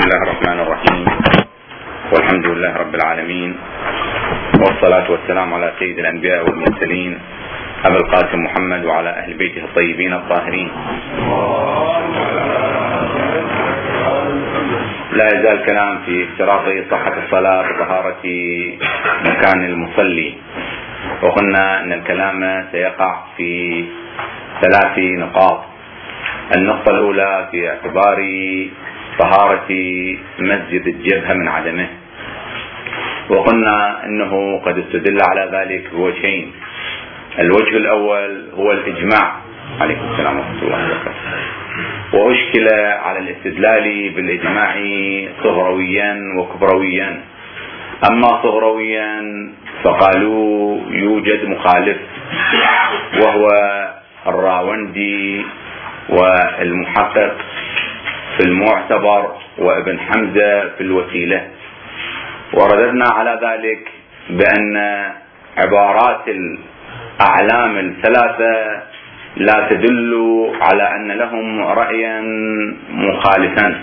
بسم الله الرحمن الرحيم، والحمد لله رب العالمين، والصلاة والسلام على سيد الأنبياء والمرسلين أبي القاسم محمد وعلى أهل بيته الطيبين الطاهرين. لا يزال الكلام في اشتراط صحة الصلاة وطهارة مكان المصلي، وقلنا أن الكلام سيقع في 3 نقاط. النقطة الأولى في اعتبار طهارة مسجد الجبهة من عدمه، وقلنا أنه قد استدل على ذلك بوجهين. الوجه الأول هو الإجماع، عليكم السلام ورحمة الله وبركاته، وأشكل على الاستدلال بالإجماع صغرويا وكبرويا. أما صغرويا فقالوا يوجد مخالف، وهو الراوندي والمحقق في المعتبر وابن حمزة في الوسيلة، ورددنا على ذلك بأن عبارات الأعلام ال3 لا تدل على أن لهم رأيا مخالفا،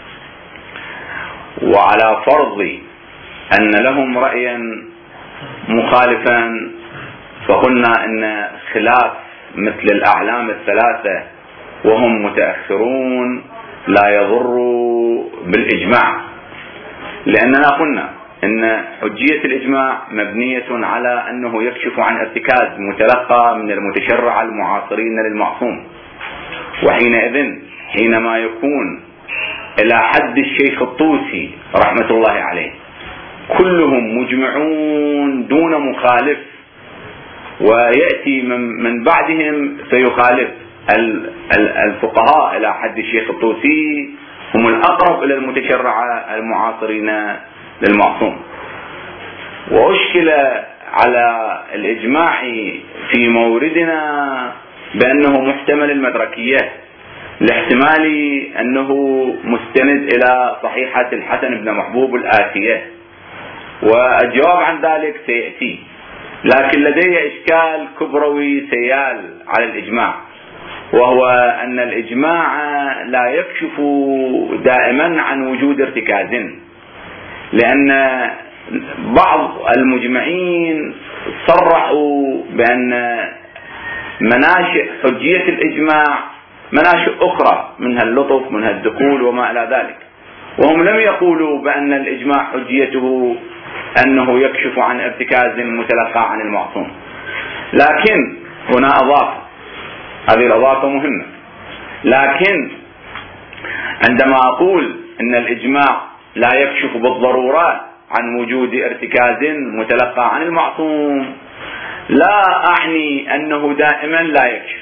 وعلى فرض أن لهم رأيا مخالفا فقلنا أن خلاف مثل الأعلام ال3 وهم متأخرون لا يضر بالإجماع، لأننا قلنا أن حجية الإجماع مبنية على أنه يكشف عن ارتكاز متلقى من المتشرع المعاصرين للمعصوم، وحينئذ حينما يكون إلى حد الشيخ الطوسي رحمة الله عليه كلهم مجمعون دون مخالف، ويأتي من بعدهم سيخالف، الفقهاء إلى حد الشيخ الطوسي هم الأقرب إلى المتشرع المعاصرين للمعصوم. وأشكل على الإجماع في موردنا بأنه محتمل المدركية، لاحتمال أنه مستند إلى صحيحة الحسن بن محبوب الآتية، والجواب عن ذلك سيأتي. لكن لدي إشكال كبروي سيال على الإجماع، وهو أن الإجماع لا يكشف دائما عن وجود ارتكاز، لأن بعض المجمعين صرحوا بأن مناشئ حجية الإجماع مناشئ أخرى، منها اللطف، منها الدخول وما إلى ذلك، وهم لم يقولوا بأن الإجماع حجيته أنه يكشف عن ارتكاز متلقى عن المعصوم. لكن هنا أضاف، هذه الإضافة مهمة، لكن عندما أقول أن الإجماع لا يكشف بالضرورة عن وجود ارتكاز متلقى عن المعصوم لا أعني أنه دائما لا يكشف،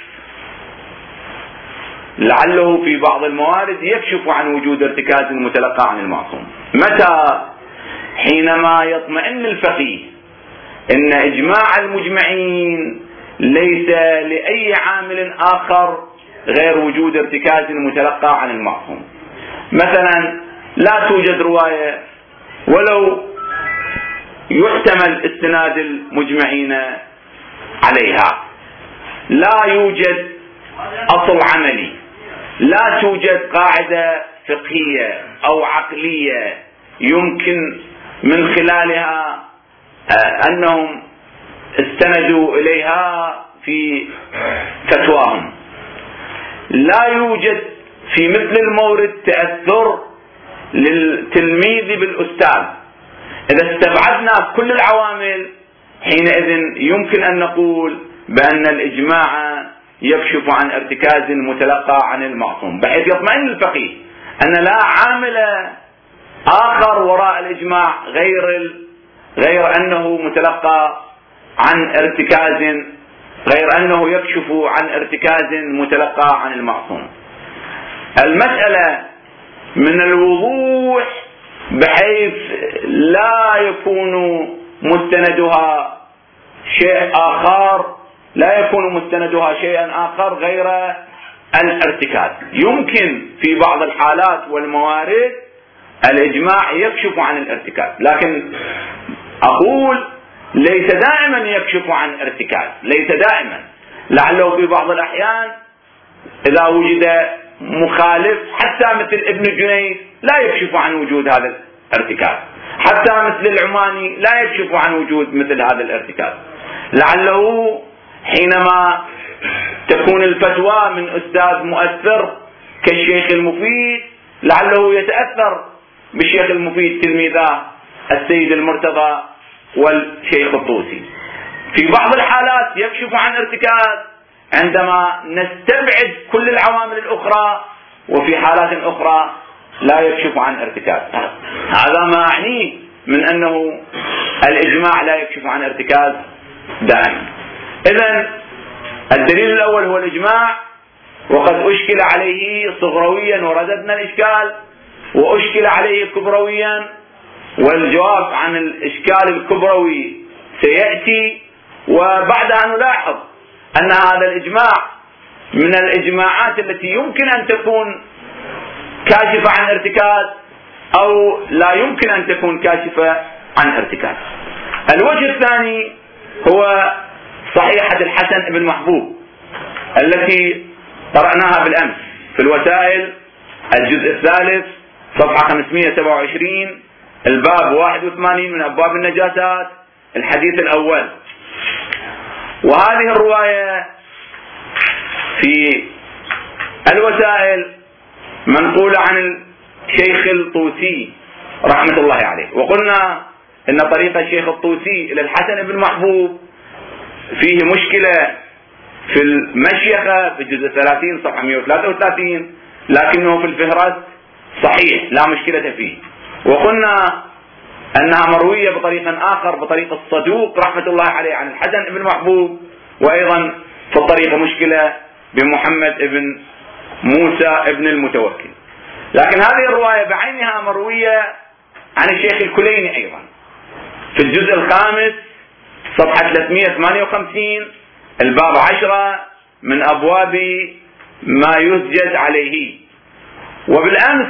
لعله في بعض الموارد يكشف عن وجود ارتكاز متلقى عن المعصوم. متى؟ حينما يطمئن الفقيه أن إجماع المجمعين ليس لأي عامل آخر غير وجود ارتكاز متلقى عن المعصوم. مثلا لا توجد رواية ولو يحتمل استناد المجمعين عليها، لا يوجد أصل عملي، لا توجد قاعدة فقهية أو عقلية يمكن من خلالها أنهم استندوا إليها في فتواهم، لا يوجد في مثل المورد تأثر للتلميذ بالأستاذ. إذا استبعدنا كل العوامل حينئذ يمكن أن نقول بأن الإجماع يكشف عن ارتكاز متلقى عن المعصوم، بحيث يطمئن الفقيه أن لا عامل آخر وراء الإجماع غير أنه متلقى عن ارتكاز، غير أنه يكشف عن ارتكاز متلقى عن المعصوم. المسألة من الوضوح بحيث لا يكون مستندها شيء آخر، لا يكون مستندها شيئا آخر غير الارتكاز. يمكن في بعض الحالات والموارد الإجماع يكشف عن الارتكاز، لكن أقول ليس دائما يكشف عن ارتكاز، ليس دائما، لعله في بعض الأحيان إذا وجد مخالف حتى مثل ابن جنيد لا يكشف عن وجود هذا الارتكاز، حتى مثل العماني لا يكشف عن وجود مثل هذا الارتكاز. لعله حينما تكون الفتوى من أستاذ مؤثر كالشيخ المفيد لعله يتأثر بالشيخ المفيد تلميذه السيد المرتضى والشيخ الطوسي. في بعض الحالات يكشف عن ارتكاز عندما نستبعد كل العوامل الأخرى، وفي حالات أخرى لا يكشف عن ارتكاز. هذا ما أعنيه من أنه الإجماع لا يكشف عن ارتكاز دائما. إذن الدليل الأول هو الإجماع، وقد أشكل عليه صغرويا ورددنا الإشكال، وأشكل عليه كبرويا والجواب عن الإشكال الكبروي سيأتي. وبعدها نلاحظ أن هذا الإجماع من الإجماعات التي يمكن أن تكون كاشفة عن ارتكاز أو لا يمكن أن تكون كاشفة عن ارتكاز. الوجه الثاني هو صحيحة الحسن بن محبوب التي قرأناها بالأمس في الوسائل الجزء الثالث صفحة 527 الباب 81 من أبواب النجاسات الحديث الأول. وهذه الرواية في الوسائل منقولة عن الشيخ الطوسي رحمة الله عليه. وقلنا إن طريق الشيخ الطوسي إلى الحسن بن محبوب فيه مشكلة في المشيخة في الجزء 30 صفحة 133، لكنه في الفهرس صحيح لا مشكلة فيه. وقلنا أنها مروية بطريق آخر بطريق الصدوق رحمة الله عليه عن الحسن بن محبوب، وأيضا في الطريق مشكلة بمحمد بن موسى بن المتوكل. لكن هذه الرواية بعينها مروية عن الشيخ الكليني أيضا في الجزء الخامس صفحة 358 الباب 10 من أبواب ما يسجد عليه. وبالأمس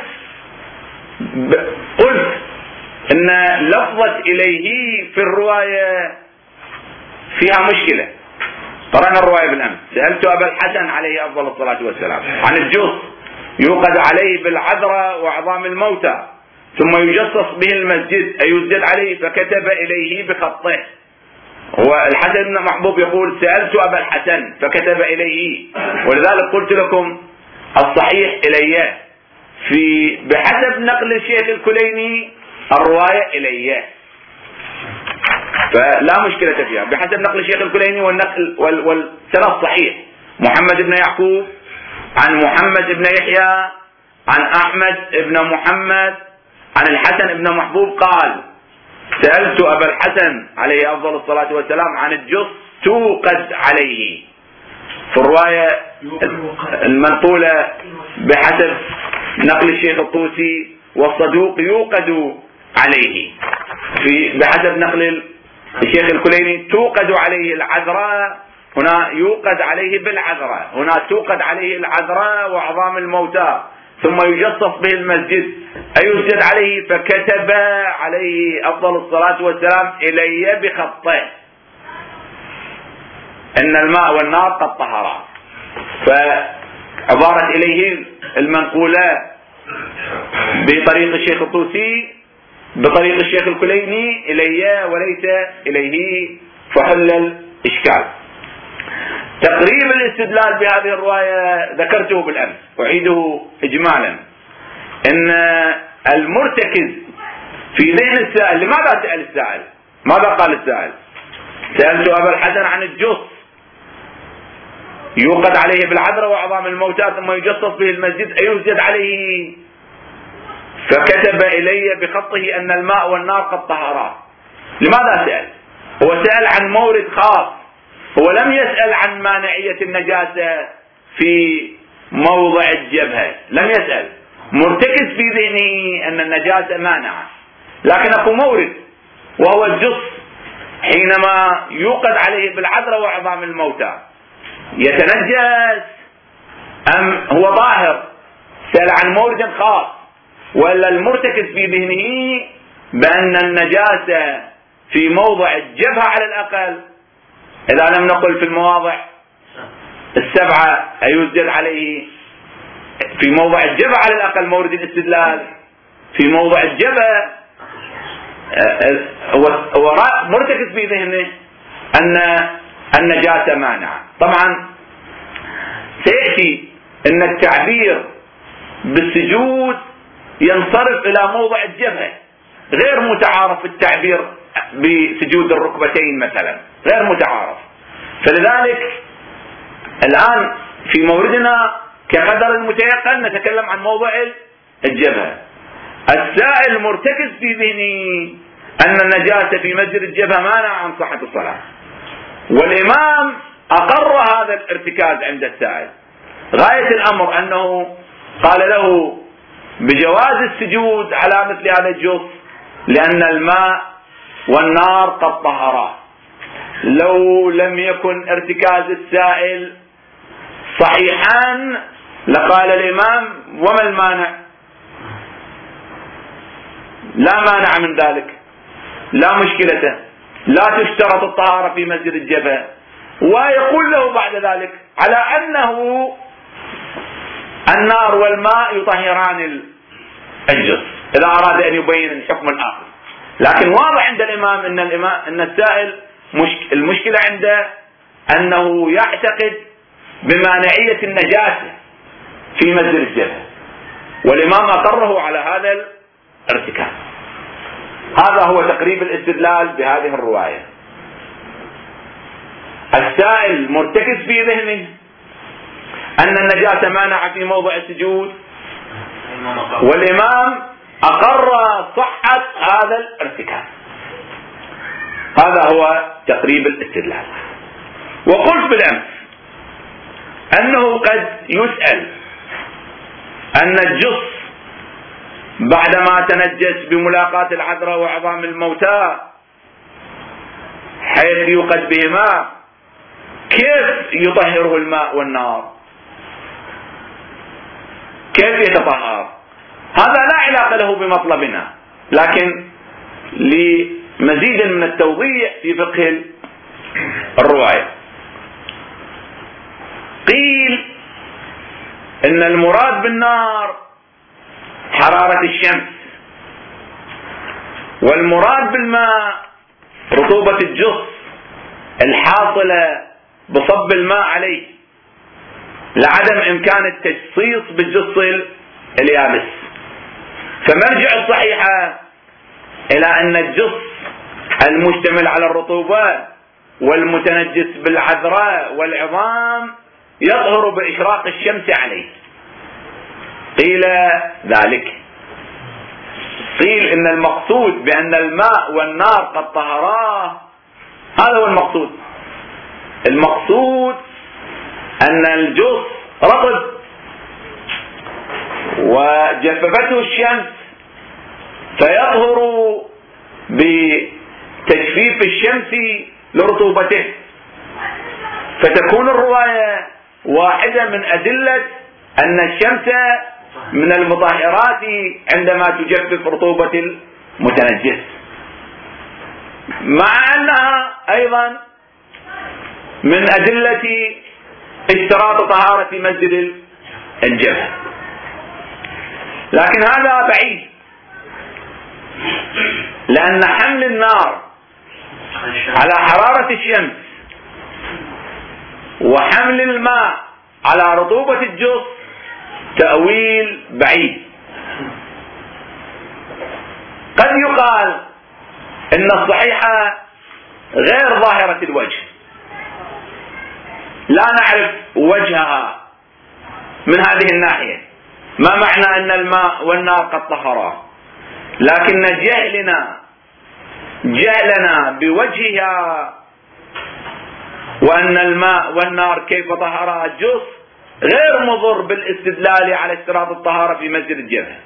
قلت إن لفظة إليه في الرواية فيها مشكلة. قرأنا الرواية بالأمس: سألت أبا الحسن عليه أفضل الصلاة والسلام عن الجص يوقد عليه بالعذراء وعظام الموتى ثم يجصص به المسجد أيسجد عليه؟ فكتب إليه بخطه. هو الحسن بن محبوب يقول سألت أبا الحسن فكتب إليه، ولذلك قلت لكم الصحيح إليه. بحسب نقل الشيخ الكليني الرواية إليه فلا مشكلة فيها، بحسب نقل الشيخ الكليني والنقل والسند صحيح. محمد بن يعقوب عن محمد بن يحيى عن أحمد بن محمد عن الحسن بن محبوب قال: سألت أبا الحسن عليه أفضل الصلاة والسلام عن الجص توقد عليه. في الرواية المنقولة بحسب نقل الشيخ الطوسي والصدوق يوقد عليه، بحسب نقل الشيخ الكليني توقد عليه العذراء، هنا يوقد عليه بالعذراء، هنا توقد عليه العذراء وعظام الموتى ثم يجصص به المسجد أيسجد عليه؟ فكتب عليه أفضل الصلاة والسلام إلي بخطه إن الماء والنار قد طهرا. فعبارة إليه المنقولة بطريق الشيخ الطوسي بطريق الشيخ الكليني إلي وليس إليه، فحل الإشكال. تقريب الاستدلال بهذه الرواية ذكرته بالأمس، أعيده إجمالا: إن المرتكز في ذهن السائل، لماذا سأل السائل؟ ماذا قال السائل؟ سألت أبا الحسن عن الجص يوقد عليه بالعذراء وعظام الموتى ثم يجصص به المسجد أيسجد عليه؟ فكتب إلي بخطه أن الماء والنار قد طهرا. لماذا سأل؟ هو سأل عن مورد خاص، هو لم يسأل عن مانعية النجاسة في موضع الجبهة، لم يسأل. مرتكز في ذهنه أن النجاسة مانعة، لكن أكو مورد وهو الجص حينما يوقد عليه بالعذراء وعظام الموتى يتنجس أم هو ظاهر؟ سأل عن مورد خاص، ولا المرتكز في ذهنه بأن النجاسة في موضع الجبهة على الأقل، إذا لم نقل في المواضع السبعة أيسجد عليه، في موضع الجبهة على الأقل مورد الاستدلال، في موضع الجبهة مرتكز في ذهنه أن النجاسة مانعة. طبعا سيأتي أن التعبير بالسجود ينصرف إلى موضع الجبهة، غير متعارف التعبير بسجود الركبتين مثلا، غير متعارف. فلذلك الآن في موردنا كقدر المتيقن نتكلم عن موضع الجبهة. السائل مرتكز في ذهني أن النجاسة في مسجد الجبهة مانع عن صحة الصلاة، والإمام أقر هذا الارتكاز عند السائل. غاية الأمر أنه قال له بجواز السجود على مثل هذا الجص لأن الماء والنار قد طهرا. لو لم يكن ارتكاز السائل صحيحا لقال الإمام وما المانع؟ لا مانع من ذلك، لا مشكلة، لا تشترط الطهارة في مسجد الجبهة. ويقول له بعد ذلك على أنه النار والماء يطهران الجص إذا أراد أن يبين الحكم الآخر. لكن واضح عند الإمام أن السائل المشكلة عنده أنه يعتقد بمانعية النجاسة في مسجد الجبهة، والإمام أقره على هذا الارتكاب. هذا هو تقريب الاستدلال بهذه الرواية. السائل مرتكز في ذهنه أن النجاسة مانعة في موضع السجود، والإمام أقر صحة هذا الارتكاب. هذا هو تقريب الاستدلال. وقلت بالأمس أنه قد يسأل أن الجص بعدما تنجس بملاقاة العذراء وعظام الموتى حيث يوقد بهما كيف يطهره الماء والنار؟ كيف يتطهر؟ هذا لا علاقة له بمطلبنا، لكن لمزيد من التوضيح في فقه الرواية. قيل إن المراد بالنار حرارة الشمس، والمراد بالماء رطوبة الجص الحاصلة بصب الماء عليه لعدم إمكان التجصيص بالجص اليابس. فمرجع الصحيحة إلى أن الجص المشتمل على الرطوبة والمتنجس بالعذراء والعظام يظهر بإشراق الشمس عليه. قيل ذلك، قيل إن المقصود بأن الماء والنار قد طهراه، هذا هو المقصود. المقصود أن الجص رطب وجففته الشمس فيظهر بتجفيف الشمس لرطوبته، فتكون الرواية واحدة من أدلة أن الشمس من المطهرات عندما تجفف رطوبة المتنجس، مع أنها أيضا من أدلة اشتراط طهارة مسجد الجبهة. لكن هذا بعيد، لأن حمل النار على حرارة الشمس وحمل الماء على رطوبة الجص تأويل بعيد. قد يقال إن الصحيحة غير ظاهرة الوجه، لا نعرف وجهها من هذه الناحية، ما معنى أن الماء والنار قد طهرا، لكن جهلنا بوجهها وأن الماء والنار كيف طهرا الجص غير مضر بالاستدلال على اشتراط الطهارة في مسجد الجبهة.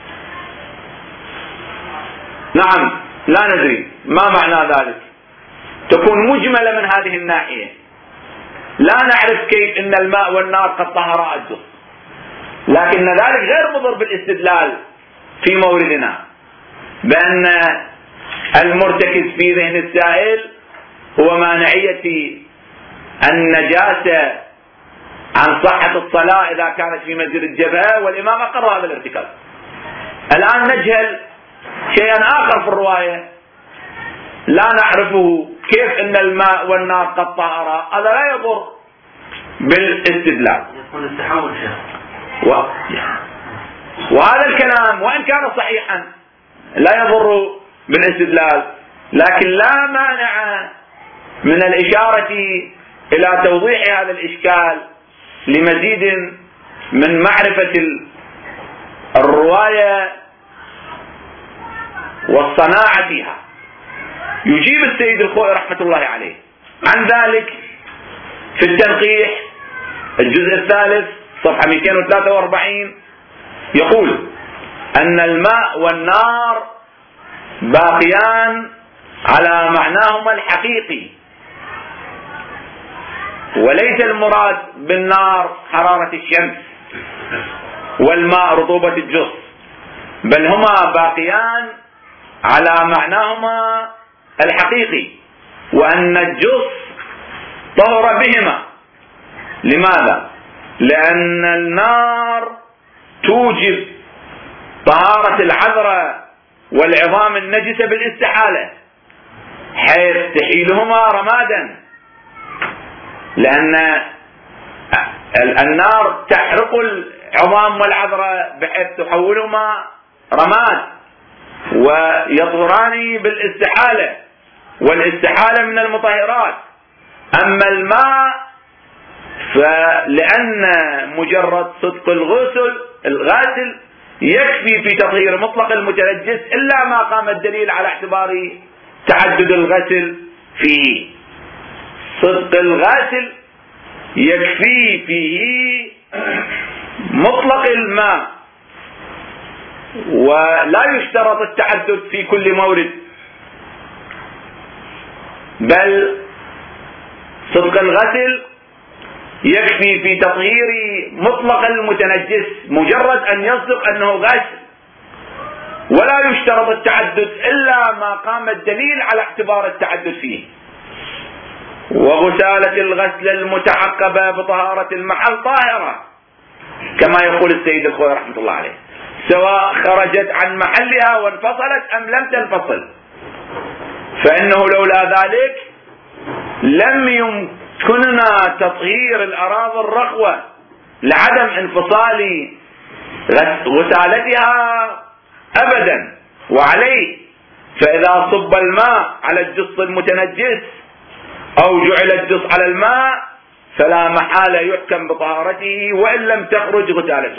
نعم، لا ندري ما معنى ذلك، تكون مجملة من هذه الناحية، لا نعرف كيف ان الماء والنار قد طهرا الجص، لكن ذلك غير مضر بالاستدلال في موردنا بأن المرتكز في ذهن السائل هو مانعية النجاسة عن صحة الصلاة إذا كانت في مسجد الجبهة، والإمام أقر هذا الارتكاز. الآن نجهل شيئا آخر في الرواية لا نعرفه، كيف أن الماء والنار قد طهرا، هذا لا يضر بالاستدلال. يكون التحول وهذا الكلام وإن كان صحيحا لا يضر بالاستدلال، لكن لا مانع من الإشارة إلى توضيح هذا الإشكال لمزيد من معرفة الرواية والصناعة فيها. يجيب السيد الخوئي رحمة الله عليه عن ذلك في التنقيح الجزء الثالث صفحة 243، يقول أن الماء والنار باقيان على معناهما الحقيقي، وليس المراد بالنار حرارة الشمس والماء رطوبة الجص، بل هما باقيان على معناهما الحقيقي، وأن الجص طهر بهما. لماذا؟ لأن النار توجب طهارة العذرة والعظام النجسة بالاستحالة، حيث تحيلهما رمادا، لأن النار تحرق العظام والعذرة بحيث تحولهما رماد ويطهران بالاستحالة، والاستحالة من المطهرات. أما الماء فلأن مجرد صدق الغاسل يكفي في تطهير مطلق المتنجس، إلا ما قام الدليل على اعتبار تعدد الغسل فيه. صدق الغاسل يكفي فيه مطلق الماء، ولا يشترط التعدد في كل مورد، بل صدق الغسل يكفي في تطهير مطلق المتنجس مجرد أن يصدق أنه غسل، ولا يشترط التعدد إلا ما قام الدليل على اعتبار التعدد فيه. وغسالة الغسل المتعقبة بطهارة المحل طاهرة، كما يقول السيد الخوئي رحمة الله عليه، سواء خرجت عن محلها وانفصلت أم لم تنفصل، فإنه لولا ذلك لم يمكننا تطهير الأراضي الرخوة لعدم انفصال غسالتها أبدا. وعليه فإذا صب الماء على الجص المتنجس أو جعل الجص على الماء فلا محالة يحكم بطهارته وإن لم تخرج غسالته.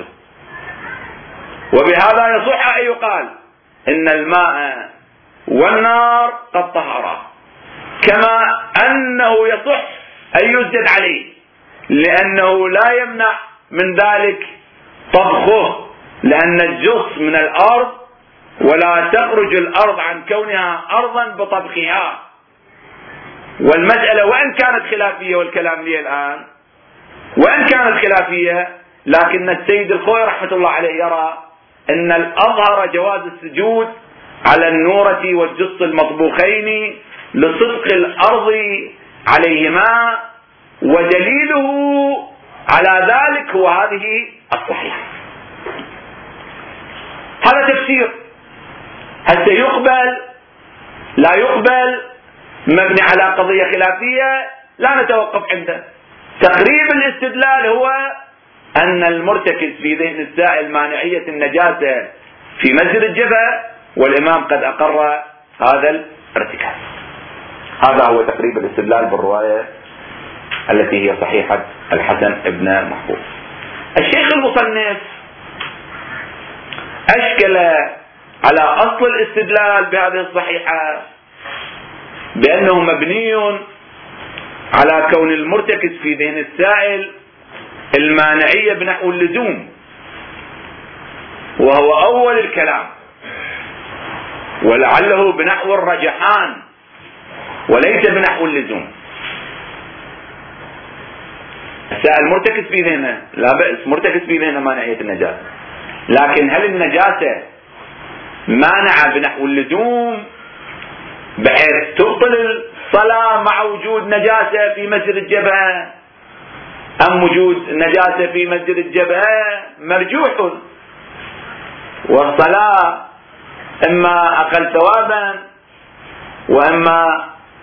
وبهذا يصح أن يقال إن الماء والنار قد طهرا، كما أنه يصح أن يسجد عليه، لأنه لا يمنع من ذلك طبخه، لأن الجص من الأرض ولا تخرج الأرض عن كونها أرضا بطبخها. والمسألة وإن كانت خلافية، والكلام لي الآن وإن كانت خلافية، لكن السيد الخوئي رحمة الله عليه يرى أن الأظهر جواز السجود على النورة والجص المطبوخين لصدق الأرض عليهما، ودليله على ذلك هو هذه الصحيحة. هذا تفسير، هل سيقبل لا يقبل مبني على قضية خلافية لا نتوقف عنده. تقريب الاستدلال هو أن المرتكز في ذهن السائل مانعية النجاسة في مسجد الجبهة، والإمام قد أقر هذا الارتكاز. هذا هو تقريب الاستدلال بالرواية التي هي صحيحة الحسن ابن محفوظ. الشيخ المصنف أشكل على أصل الاستدلال بهذه الصحيحة بأنه مبني على كون المرتكز في ذهن السائل المانعية بنحو اللزوم، وهو أول الكلام، ولعله بنحو الرجحان وليس بنحو اللزوم. السائل مرتكز في ذهنه لا بأس، مرتكز في ذهنه مانعية النجاسة، لكن هل النجاسة مانعة بنحو اللزوم بحيث تبطل الصلاة مع وجود نجاسة في مسجد الجبهة؟ أم وجود نجاسة في مسجد الجبهة مرجوح، والصلاة إما أقل ثوابا وإما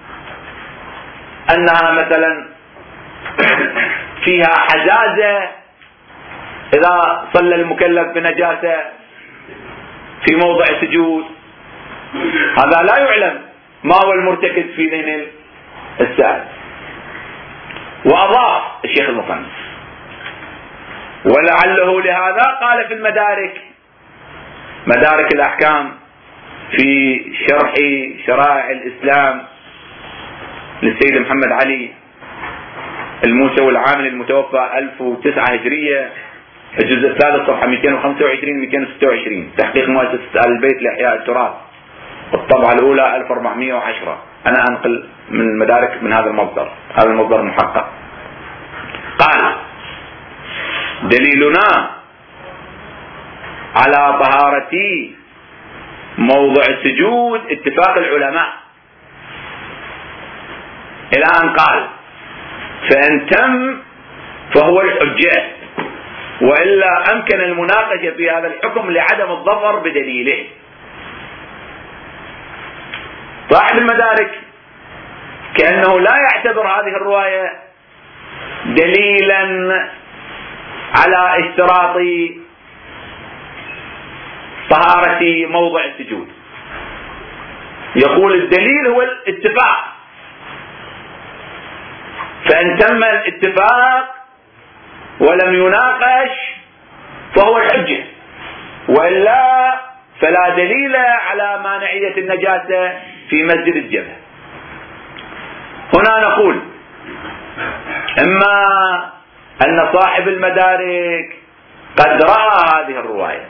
أنها مثلا فيها حجازة إذا صلى المكلف بنجاسة في موضع سجود. هذا لا يعلم ما هو المرتكز في ذهن السائل. وأضاف الشيخ المصنف: ولعله لهذا قال في المدارك، مدارك الأحكام في شرح شرائع الإسلام للسيد محمد علي الموسوي العامل المتوفى 1009 هجرية، الجزء الثالث صفحة 225-226، تحقيق مؤسسة آل البيت لإحياء التراث، الطبعة الأولى 1410. أنا أنقل من المدارك من هذا المصدر، هذا المصدر محقق. قال: دليلنا على طهارة موضع السجود اتفاق العلماء، إلى أن قال: فإن تم فهو الحجة، وإلا أمكن المناقشة في هذا الحكم لعدم الظفر بدليله. صاحب المدارك كأنه لا يعتبر هذه الرواية دليلا على اشتراط طهارة موضع السجود، يقول الدليل هو الاتفاق، فإن تم الاتفاق ولم يناقش فهو الحجة، وإلا فلا دليل على مانعية النجاسة في مسجد الجبهة. هنا نقول: إما أن صاحب المدارك قد رأى هذه الرواية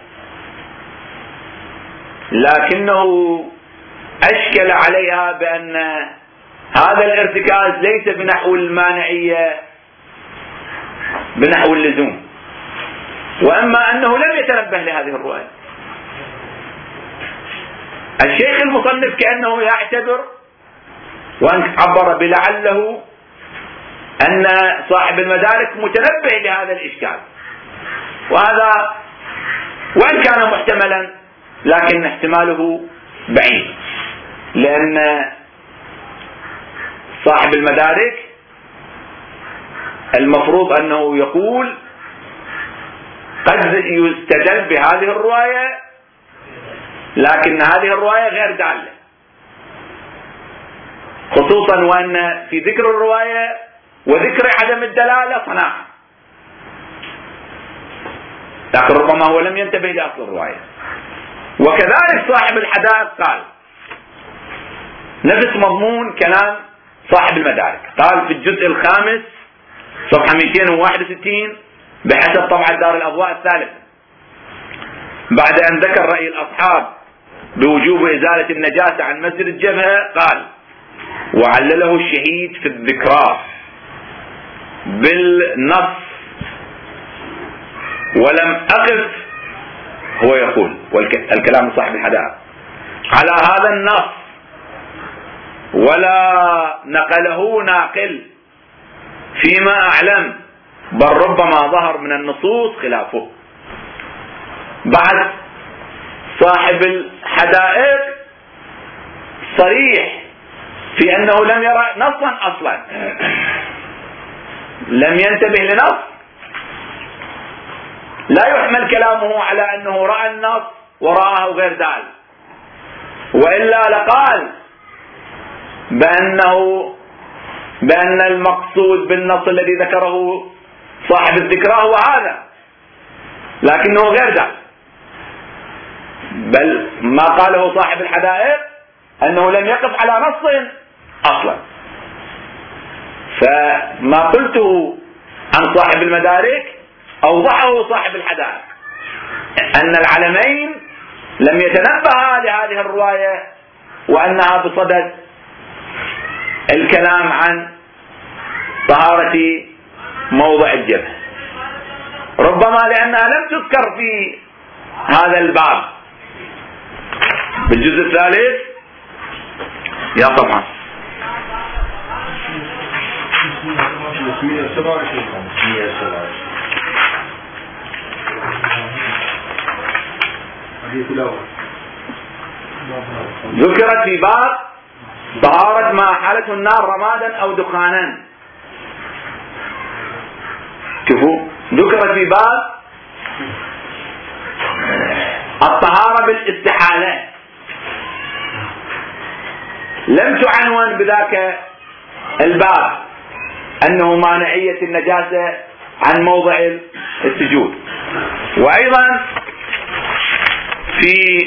لكنه أشكل عليها بأن هذا الارتكاز ليس بنحو المانعية بنحو اللزوم، وأما أنه لم يتنبه لهذه الرواية. الشيخ المصنف كأنه يعتبر وأن عبر بلعله أن صاحب المدارك متنبه لهذا الإشكال، وهذا وإن كان محتملا لكن احتماله بعيد، لأن صاحب المدارك المفروض أنه يقول قد يستدل بهذه الرواية لكن هذه الرواية غير دالة، خصوصا وأن في ذكر الرواية وذكر عدم الدلالة صناعة، لكن ربما هو لم ينتبه لأصل الرواية. وكذلك صاحب الحدائق قال نفس مضمون كلام صاحب المدارك، قال في الجزء الخامس صفحة 261 بحسب طبعة دار الأضواء الثالثة، بعد أن ذكر رأي الأصحاب بوجوب إزالة النجاسة عن مسجد الجبهة، قال: وعلله الشهيد في الذكرى بالنص ولم أقف، هو يقول والكلام صاحب الحدائق، على هذا النص ولا نقله ناقل فيما أعلم، بل ربما ظهر من النصوص خلافه. بعد صاحب الحدائق صريح في أنه لم يرى نصا أصلا، لم ينتبه لنص، لا يحمل كلامه على أنه رأى النص ورآه غير دال، وإلا لقال بأن المقصود بالنص الذي ذكره صاحب الذكرى هو هذا، لكنه غير ذلك، بل ما قاله صاحب الحدائق أنه لم يقف على نص أصلا. فما قلته عن صاحب المدارك أوضحه صاحب الحدائق، أن العلمين لم يتنبها لهذه الرواية وأنها بصدد الكلام عن طهارة موضع الجبهة، ربما لأنها لم تذكر في هذا الباب بالجزء الثالث. يا طبعا ذكرت في باب طهارة ما حالته النار رمادا أو دخانا. شوفوا ذكرت في باب الطهارة بالاستحالة، لم تعنون بذاك الباب أنه مانعية النجاسة عن موضع السجود. وأيضا في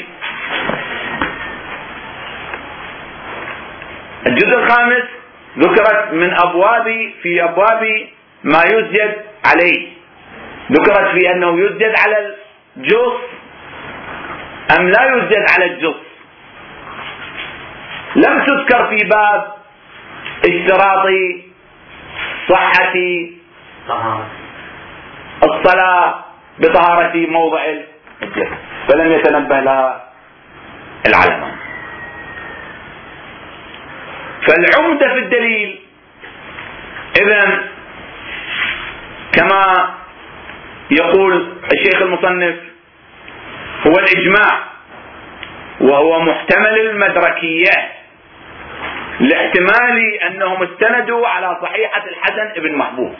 الجزء الخامس ذكرت من في أبواب ما يسجد عليه، ذكرت في أنه يسجد على الجص أم لا يسجد على الجص. لم تذكر في باب اشتراط صحة الصلاة بطهارة موضع الجسد، فلم يتنبه لها العلماء. فالعمدة في الدليل إذن كما يقول الشيخ المصنف هو الإجماع، وهو محتمل المدركية لاحتمال أنهم استندوا على صحيحة الحسن بن محبوب.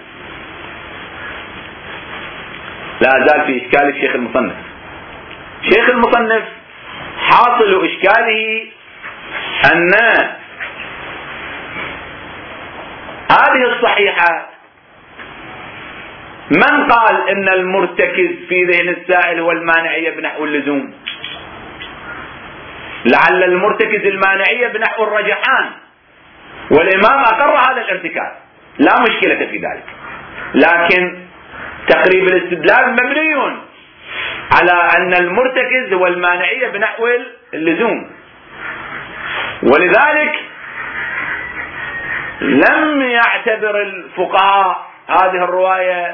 لا زال في إشكال الشيخ المصنف. شيخ المصنف حاصل إشكاله أن هذه الصحيحة من قال إن المرتكز في ذهن السائل هو المانعية بنحو اللزوم؟ لعل المرتكز المانعية بنحو الرجحان، والإمام أقر هذا الارتكاز لا مشكلة في ذلك، لكن تقريب الاستدلال مبني على أن المرتكز هو المانعية بنحو اللزوم، ولذلك لم يعتبر الفقهاء هذه الرواية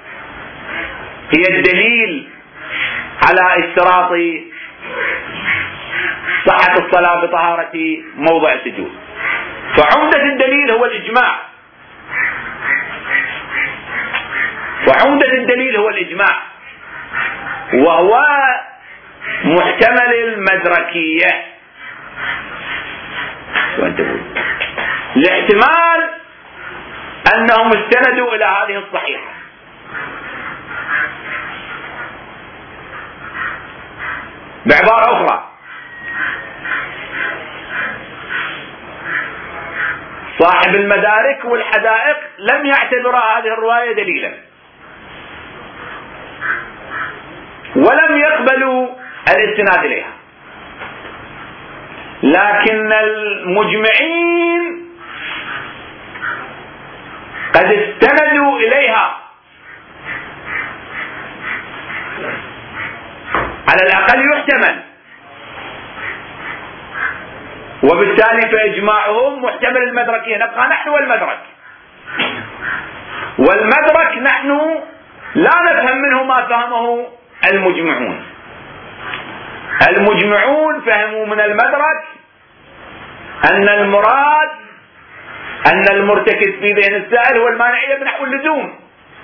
هي الدليل على اشتراط صحة الصلاة بطهارة موضع السجود. فعمدة الدليل هو الإجماع، وعمدة الدليل هو الإجماع، وهو محتمل المدركية لاحتمال أنهم استندوا إلى هذه الصحيحة. بعبارة أخرى، صاحب المدارك والحدائق لم يعتبر هذه الرواية دليلا، ولم يقبلوا الاستناد إليها، لكن المجمعين قد استندوا إليها، على الأقل يحتمل، وبالتالي فإجماعهم محتمل المدركية. نبقى نحن والمدرك نحن لا نفهم منه ما فهمه المجمعون. المجمعون فهموا من المدرك أن المراد أن المرتكز في ذهن السائل هو المانعية بنحو اللزوم،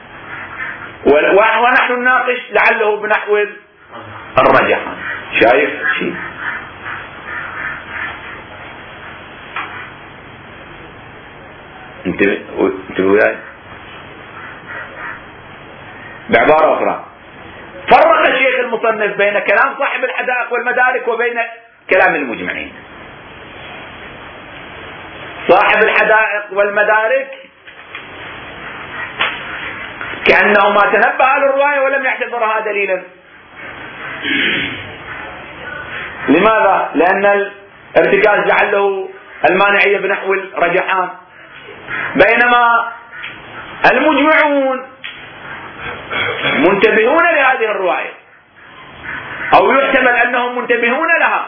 ونحن نناقش لعله بنحو الرجحان. شايف شيء؟ انتبهوا وياي. بعبارة أخرى، فرق الشيخ المصنف بين كلام صاحب الحدائق والمدارك وبين كلام المجمعين. صاحب الحدائق والمدارك كأنه ما تنبه للرواية ولم يعتبرها دليلا. لماذا؟ لأن الارتكاز جعله المانعية بنحو الرجحان، بينما المجمعون منتبهون لهذه الرواية، أو يحتمل أنهم منتبهون لها،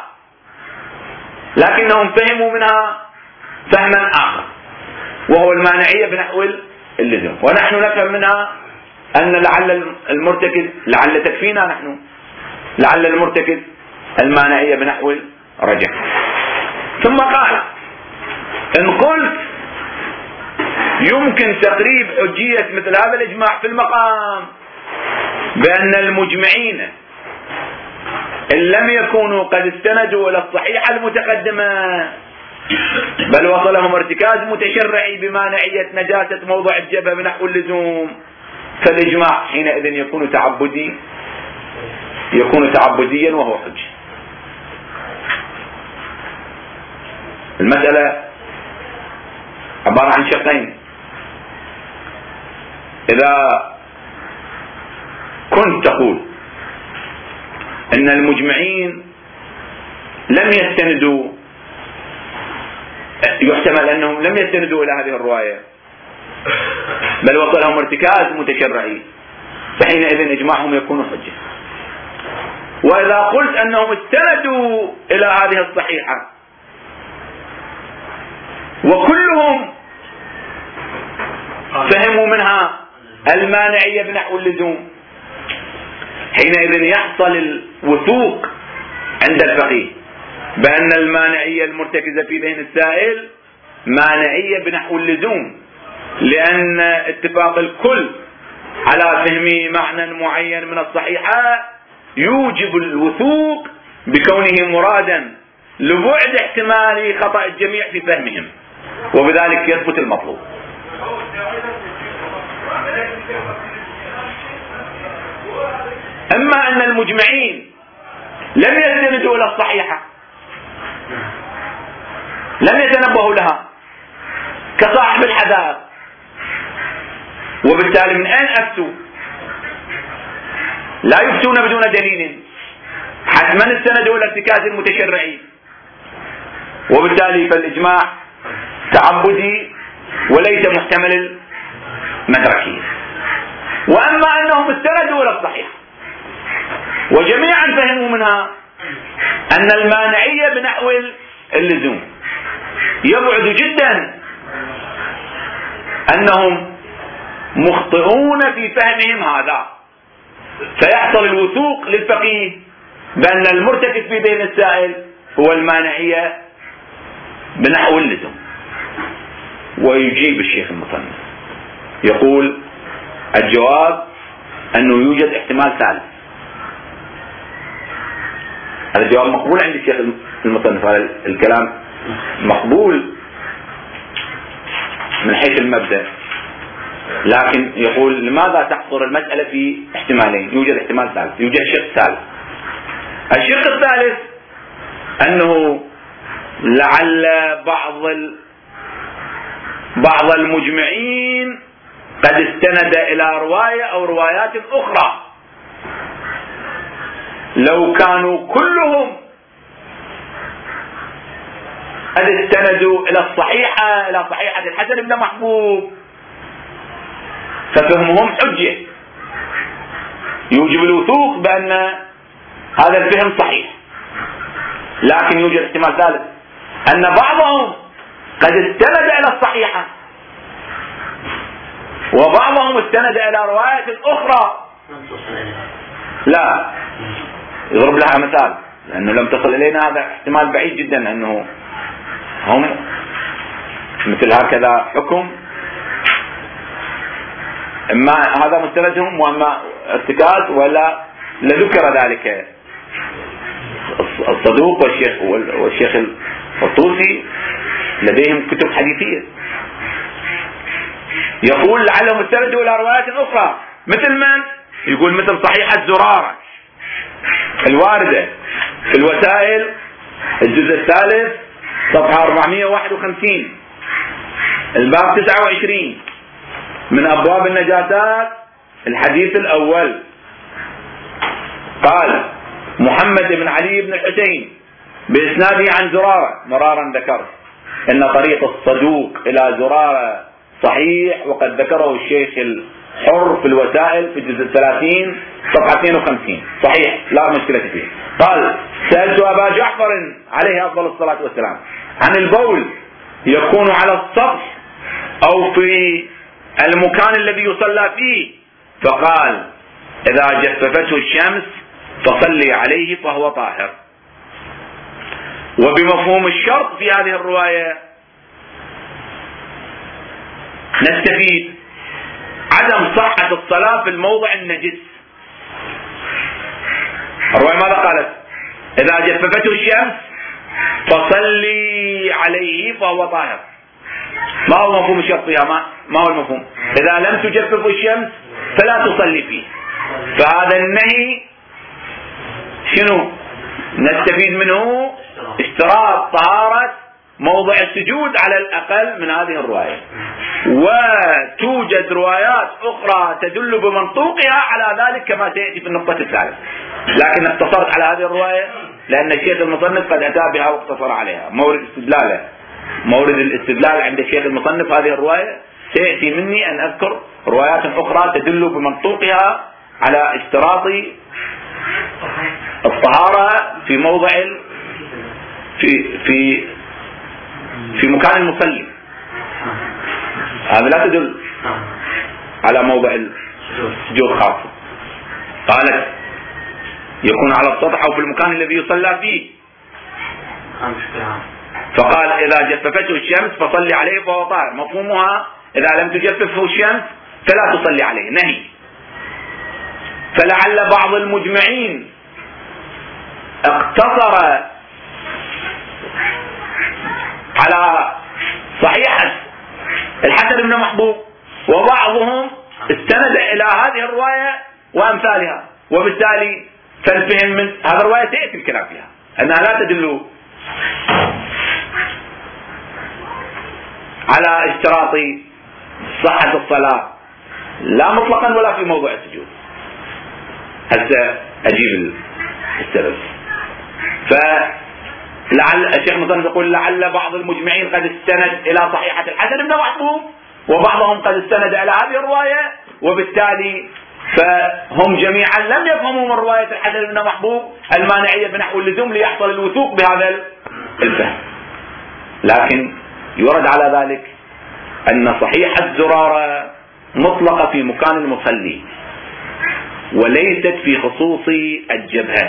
لكنهم فهموا منها فهما آخر وهو المانعية بنحو اللزوم، ونحن نفهم منها أن لعل المرتكز، لعل تكفينا نحن، لعل المرتكز المانعية بنحو الرجحان. ثم قال: إن قلت يمكن تقريب حجية مثل هذا الإجماع في المقام بأن المجمعين إن لم يكونوا قد استندوا إلى الصحيحة المتقدمة بل وصلهم ارتكاز متشرعي بمانعية نجاسة موضع الجبهة بنحو اللزوم، فالإجماع حينئذ يكون تعبديا وهو حجة. المسألة عبارة عن شقين. إذا كنت تقول إن المجمعين لم يستندوا، يحتمل أنهم لم يستندوا إلى هذه الرواية بل وصلهم ارتكاز متشرعي، فحينئذ إجماعهم يكون حجة. وإذا قلت أنهم استندوا إلى هذه الصحيحة وكلهم فهموا منها المانعية بنحو اللزوم، حينئذ يحصل الوثوق عند الفقيه بأن المانعية المرتكزة في ذهن السائل مانعية بنحو اللزوم، لأن اتفاق الكل على فهم معنى معين من الصحيحة يوجب الوثوق بكونه مرادا لبعد احتمال خطأ الجميع في فهمهم، وبذلك يثبت المطلوب. أما أن المجمعين لم يستندوا إلى الصحيحة، لم يتنبهوا لها كصاحب الحذاء، وبالتالي من أين أفتوا؟ لا يفتون بدون دليل، حتما استندوا إلى ارتكاز المتشرعين، وبالتالي فالإجماع تعبدي وليس محتمل المدركية. وأما أنهم استندوا إلى الصحيحة وجميعا فهموا منها أن المانعية بنحو اللزوم، يبعد جدا أنهم مخطئون في فهمهم هذا، فيحصل الوثوق للفقيه بأن المرتكب في ذهن السائل هو المانعية بنحو اللزوم. ويجيب الشيخ المصنف يقول الجواب أنه يوجد احتمال ثالث. هذا الجواب مقبول عند الشيخ المصنف، هذا الكلام مقبول من حيث المبدأ، لكن يقول لماذا تحصر المسألة في احتمالين؟ يوجد احتمال ثالث، يوجد شق ثالث. الشق الثالث أنه لعل بعض المجمعين قد استند إلى رواية أو روايات أخرى، لو كانوا كلهم قد استندوا إلى صحيحة الحسن بن محبوب ففهمهم حجة يوجب الوثوق بأن هذا الفهم صحيح. لكن يوجد احتمال ثالث أن بعضهم قد استند إلى الصحيحة وبعضهم استند إلى رواية أخرى لا يضرب لها مثال، لأنه لم تصل إلينا، هذا احتمال بعيد جدا أنه هم مثل هكذا حكم، إما هذا مستندهم وإما ارتكاز ولا لذكر ذلك الصدوق والشيخ الطوسي لديهم كتب حديثية. يقول لعلهم استندوا إلى روايات أخرى مثل من؟ يقول مثل صحيحة زرارة الواردة في الوسائل الجزء الثالث صفحة 451 الباب 29 من أبواب النجاسات الحديث الأول. قال محمد بن علي بن الحسين بإسناده عن زرارة، مرارا ذكر إن طريق الصدوق إلى زرارة صحيح، وقد ذكره الشيخ الحر في الوسائل في الجزء 30 صفحة 52 صحيح لا مشكلة فيه. قال سألت أبا جعفر عليه أفضل الصلاة والسلام عن البول يكون على السطح أو في المكان الذي يصلى فيه، فقال إذا جففته الشمس فصلي عليه فهو طاهر. وبمفهوم الشرط في هذه الرواية نستفيد عدم صحة الصلاة في الموضع النجس. الرواية ماذا قالت؟ إذا جففته الشمس فصلي عليه فهو طاهر. ما هو مفهوم الشرط فيها؟ ما هو المفهوم؟ إذا لم تجفف الشمس فلا تصلي فيه. فهذا النهي شنو نستفيد منه؟ اشتراط طهارة موضع السجود على الأقل من هذه الرواية. وتوجد روايات أخرى تدل بمنطوقها على ذلك كما سيأتي في النقطة الثالثة، لكن اقتصرت على هذه الرواية لأن الشيخ المصنف قد أتى بها واقتصر عليها. مورد الاستدلال عند الشيخ المصنف هذه الرواية. سيأتي مني أن أذكر روايات أخرى تدل بمنطوقها على اشتراط الطهارة في موضع في مكان المصلي. هذا لا تدل على موضع السجود خاصة. قالت يكون على السطح أو في المكان الذي يصلى فيه. فقال إذا جففته الشمس فصلي عليه فهو طاهر. مفهومها إذا لم تجففه الشمس فلا تصلي عليه، نهي. فلعل بعض المجمعين اقتصر على صحيحة الحسن بن محبوب، وبعضهم استند إلى هذه الرواية وأمثالها، وبالتالي فالفهم من هذه الرواية سيأتي الكلام فيها أنها لا تدل على اشتراط صحة الصلاة لا مطلقا ولا في موضوع السجود. هسه أجيب السبب. فلعل الشيخ المصنف يقول لعل بعض المجمعين قد استند إلى صحيحة الحسن بن محبوب، وبعضهم قد استند إلى هذه الرواية، وبالتالي فهم جميعا لم يفهموا من رواية الحسن بن محبوب المانعية بنحو اللزوم ليحصل الوثوق بهذا الفهم. لكن يرد على ذلك أن صحيحة زرارة مطلقة في مكان المصلي وليست في خصوص الجبهة،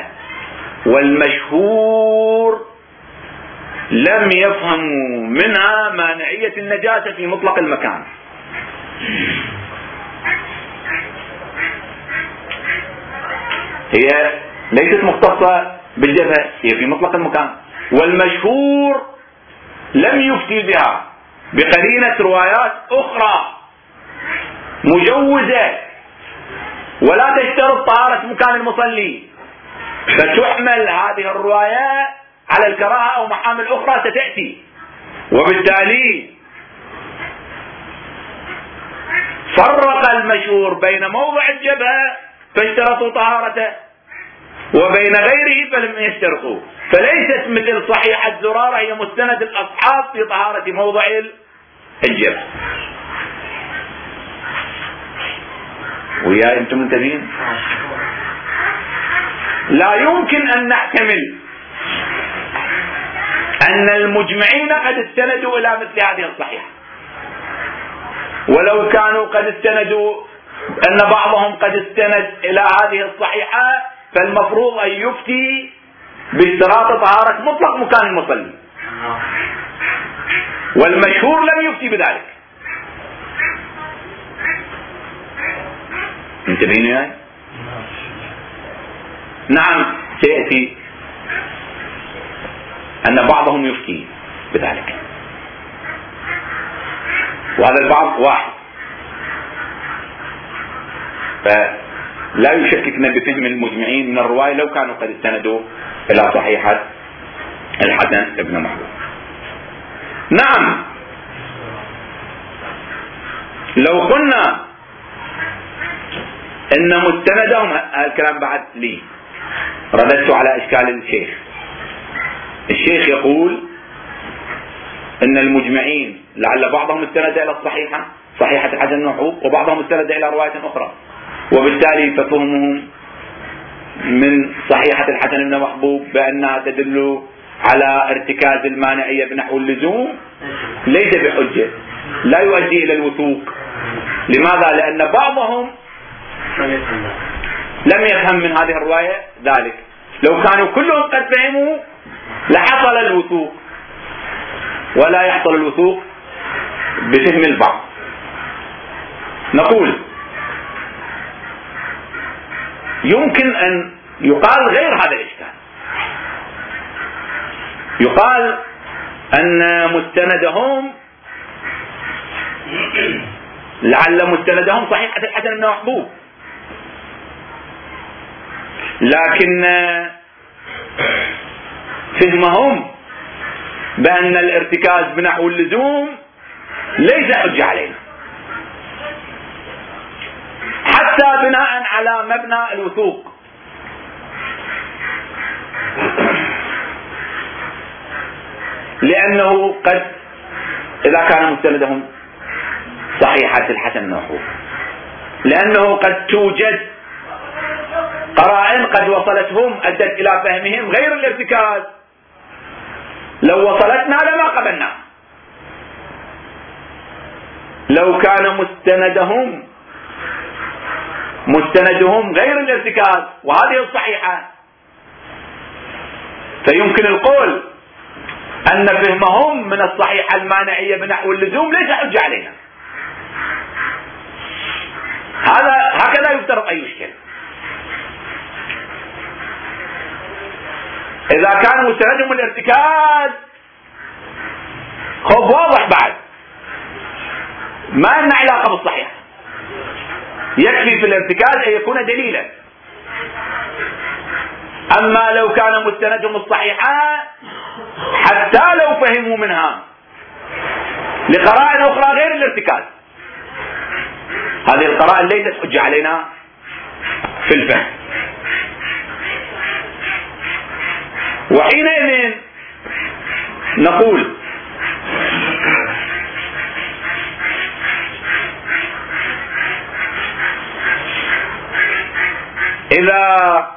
والمشهور لم يفهموا منها مانعية النجاسة في مطلق المكان. هي ليست مختصة بالجبهة، هي في مطلق المكان، والمشهور لم يفتي بها بقرينة روايات أخرى مجوزة ولا تشترط طهارة مكان المصلي، فتحمل هذه الرواية على الكراهة أو محامل أخرى ستأتي. وبالتالي فرق المشهور بين موضع الجبهة فاشترطوا طهارته وبين غيره فلم يشترطوا. فليست مثل صحيحة زرارة هي مستند الأصحاب في طهارة موضع الجبهة. ويا أنتم منتبهين؟ لا يمكن أن نحتمل أن المجمعين قد استندوا إلى مثل هذه الصحيحة، ولو كانوا قد استندوا أن بعضهم قد استند إلى هذه الصحيحة فالمفروض أن يفتي باشتراط طهارة مطلق مكان المصلي، والمشهور لم يفتي بذلك. انتبهين يعني؟ نعم سيأتي أن بعضهم يفتي بذلك، وهذا البعض واحد، فلا يشككنا بفهم المجمعين من الرواية لو كانوا قد استندوا إلى صحيحة الحسن بن محبوب. نعم لو قلنا إن مستندهم، الكلام بعد لي رددت على إشكال الشيخ يقول إن المجمعين لعل بعضهم استند إلى صحيحة الحسن بن محبوب، وبعضهم استند إلى رواية أخرى، وبالتالي ففهمهم من صحيحة الحسن بن محبوب بأنها تدل على ارتكاز المانعية بنحو اللزوم ليس بحجة، لا يؤدي إلى الوثوق. لماذا؟ لأن بعضهم لم يفهم من هذه الرواية ذلك. لو كانوا كلهم قد فهموا لحصل الوثوق، ولا يحصل الوثوق بفهم البعض. نقول يمكن أن يقال غير هذا الإشكال. يقال أن مستندهم لعل مستندهم صحيحة الحسن بن محبوب، لكن فهمهم بأن الارتكاز بنحو اللزوم ليس حجة علينا، حتى بناء على مبنى الوثوق. لأنه قد إذا كان مستندهم صحيحة الحسن المحبوب، لأنه قد توجد قرائن قد وصلتهم أدت إلى فهمهم غير الارتكاز، لو وصلتنا لما قبلنا. لو كان مستندهم غير الارتكاز وهذه الصحيحة، فيمكن القول أن فهمهم من الصحيحة المانعية بنحو اللزوم ليس حجة علينا. هكذا يفترض أي مشكلة. إذا كان مستندهم الارتكاز خب واضح، بعد ما لنا علاقة بالصحيح، يكفي في الارتكاز أن يكون دليلا. أما لو كان مستندهم الصحيحة حتى لو فهموا منها لقرائن أخرى غير الارتكاز، هذه القرائن ليست حجة علينا في الفهم. وحينئذ نقول إذا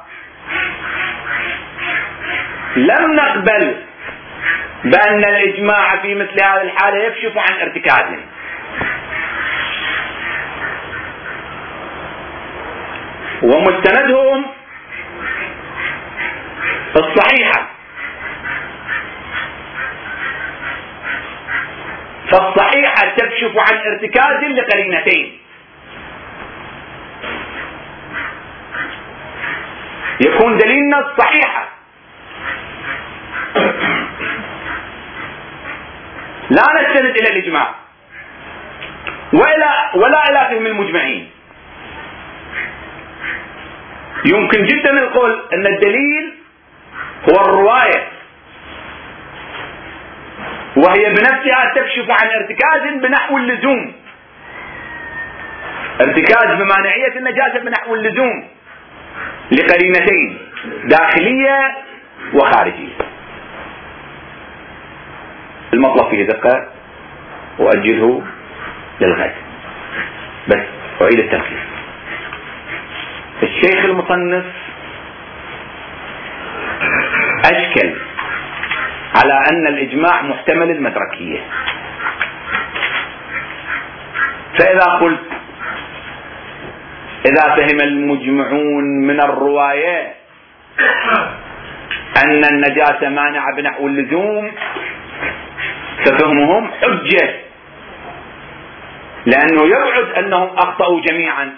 لم نقبل بأن الإجماع في مثل هذه الحالة يكشف عن ارتكاز، ومستندهم الصحيحة، فالصحيحة تكشف عن ارتكاز لقرينتين: يكون دليلنا الصحيحة، لا نستند إلى الإجماع ولا إلى فهم المجمعين. يمكن جدا القول أن الدليل هو الرواية، وهي بنفسها تكشف عن ارتكاز بنحو اللزوم، ارتكاز بمانعية النجاسة بنحو اللزوم لقرينتين داخلية وخارجية. المطلب فيه دقة وأجله للغد، بس أعيد التلخيص. الشيخ المصنف أشكل على أن الإجماع محتمل المدركية، فإذا قلت إذا فهم المجمعون من الرواية أن النجاسة مانعة بنحو اللزوم ففهمهم حجة، لأنه يبعد أنهم أخطأوا جميعا.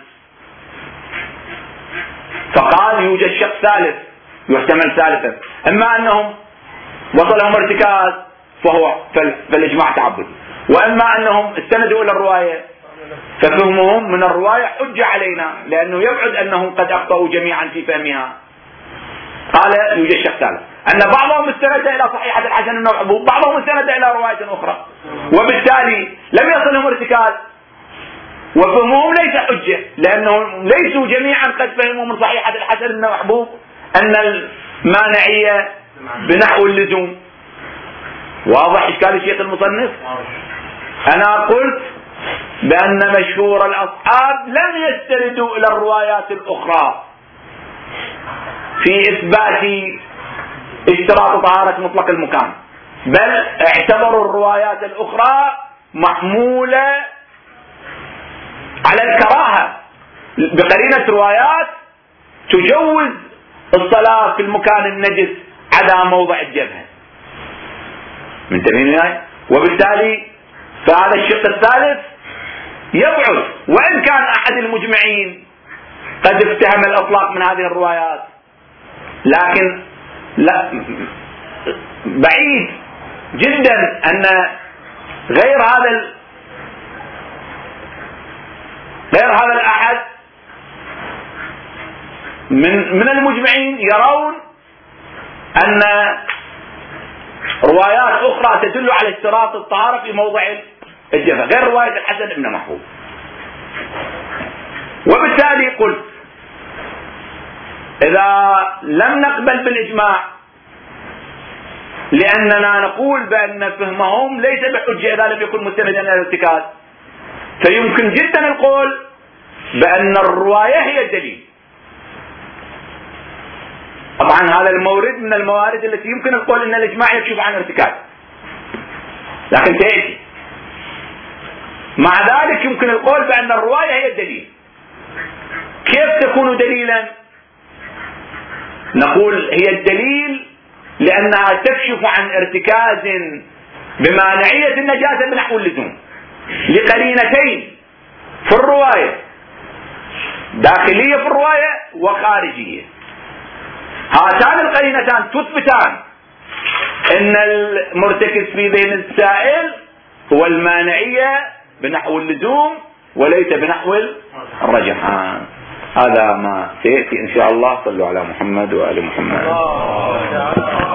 فقال يوجد شق ثالث يحتمل ثالثا، إما أنهم وصلهم ارتكاز فالإجماع تعبد، وإما أنهم استندوا إلى الرواية ففهمهم من الرواية حجة علينا، لأنه يبعد أنهم قد أخطأوا جميعا في فهمها. قال يوجد شق ثالث، أن بعضهم استند إلى صحيحة الحسن بن محبوب، بعضهم استند إلى رواية أخرى، وبالتالي لم يصلهم ارتكاز، وفهمهم ليس حجة، لأنهم ليسوا جميعا قد فهموا من صحيحة الحسن بن محبوب أن المانعية بنحو اللزوم. واضح إشكال الشيخ المصنف؟ أنا قلت بأن مشهور الأصحاب لم يستندوا إلى الروايات الأخرى في إثبات اشتراط طهارة مطلق المكان، بل اعتبروا الروايات الأخرى محمولة على الكراهة بقرينة روايات تجوز الصلاة في المكان النجس عدا موضع الجبهة. منتبهين؟ وبالتالي فهذا الشق الثالث يبعد، وإن كان أحد المجمعين قد افتهم الإطلاق من هذه الروايات، لكن لا، بعيد جدا أن غير هذا الأحد من المجمعين يرون أن روايات أخرى تدل على اشتراط الطهارة في موضع الجبهة غير رواية الحسن بن محفوظ. وبالتالي قلت إذا لم نقبل بالإجماع لأننا نقول بأن فهمهم ليس بحجة إذا لم يكن مستندا إلى الارتكاز، فيمكن جدا القول بأن الرواية هي الدليل. طبعا هذا المورد من الموارد التي يمكن القول أن الإجماع يكشف عن ارتكاز، لكن تأتي مع ذلك يمكن القول بأن الرواية هي الدليل. كيف تكون دليلا؟ نقول هي الدليل لأنها تكشف عن ارتكاز بمانعية النجاسة بنحو اللزوم لقرينتين في الرواية، داخلية في الرواية وخارجية. هاتان القرينتان تثبتان ان المرتكز في ذهن السائل هو المانعية بنحو اللزوم وليس بنحو الرجحان. هذا ما سيأتي إن شاء الله. صلوا على محمد وآل محمد.